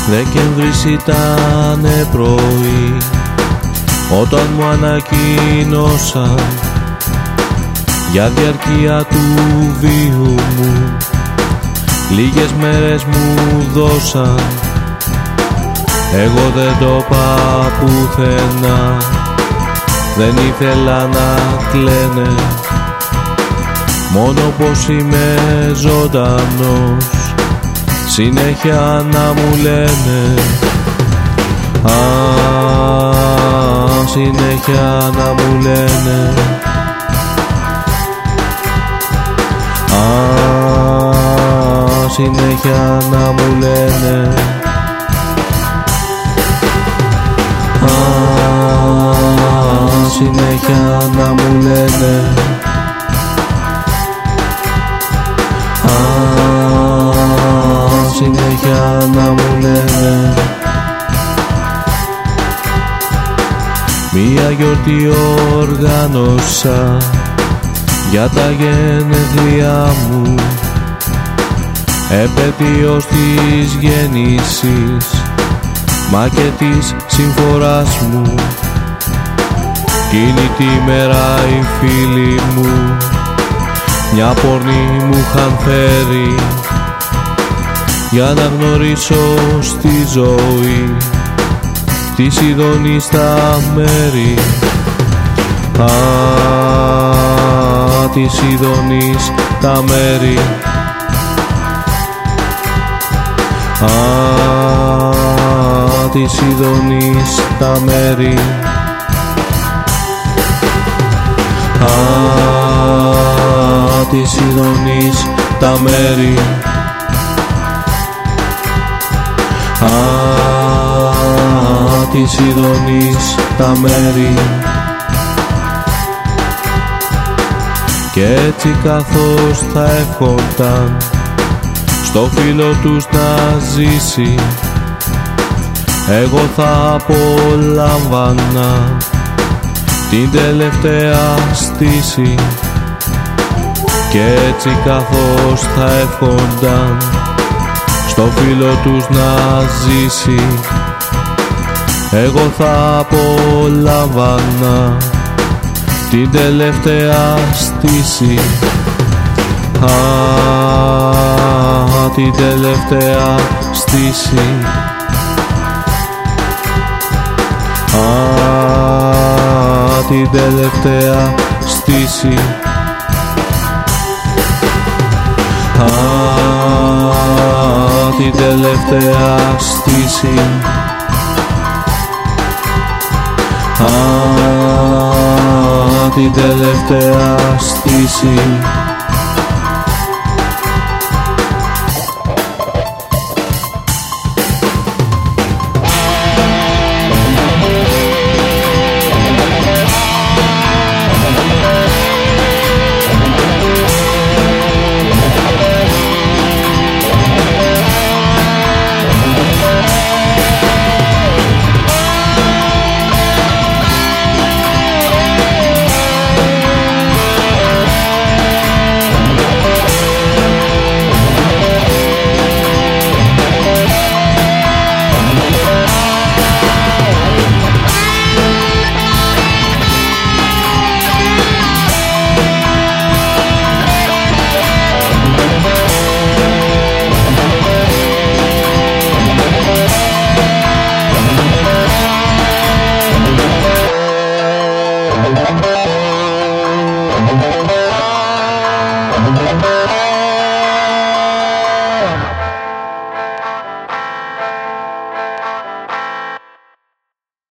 Δεκέμβρης ήτανε πρωί όταν μου ανακοίνωσαν για διαρκεία του βίου μου. Λίγες μέρες μου δώσαν, εγώ δεν το είπα πουθενά. Δεν ήθελα να κλαίνε, μόνο πως είμαι ζωντανός, συνέχεια να μου λένε. Συνέχεια να μου λένε. Συνέχεια να μου λένε. Συνέχεια να μου λένε. Συνέχεια να μου λένε. Μία γιορτή οργάνωσα για τα γενέθλιά μου, επέτειος της γέννησης μα και της συμφοράς μου. Εκείνη τη μέρα οι φίλοι μου μια πόρνη μου είχαν φέρει για να γνωρίσω στη ζωή τη Σιδώνη στα μέρη. Τη Σιδώνης τα μέρη. Τη Σιδώνης τα μέρη. Τη Σιδώνης τα μέρη. Τη Σιδώνης τα μέρη. Κι έτσι καθώς θα εύχονταν στο φίλο τους να ζήσει, εγώ θα απολάμβανα την τελευταία στήση. Κι έτσι καθώς θα εύχονταν στο φίλο τους να ζήσει, εγώ θα απολάμβανα την τελευταία στήση. Την τελευταία στήση. Την τελευταία στήση. Την τελευταία στήση. Την τελευταία στήση.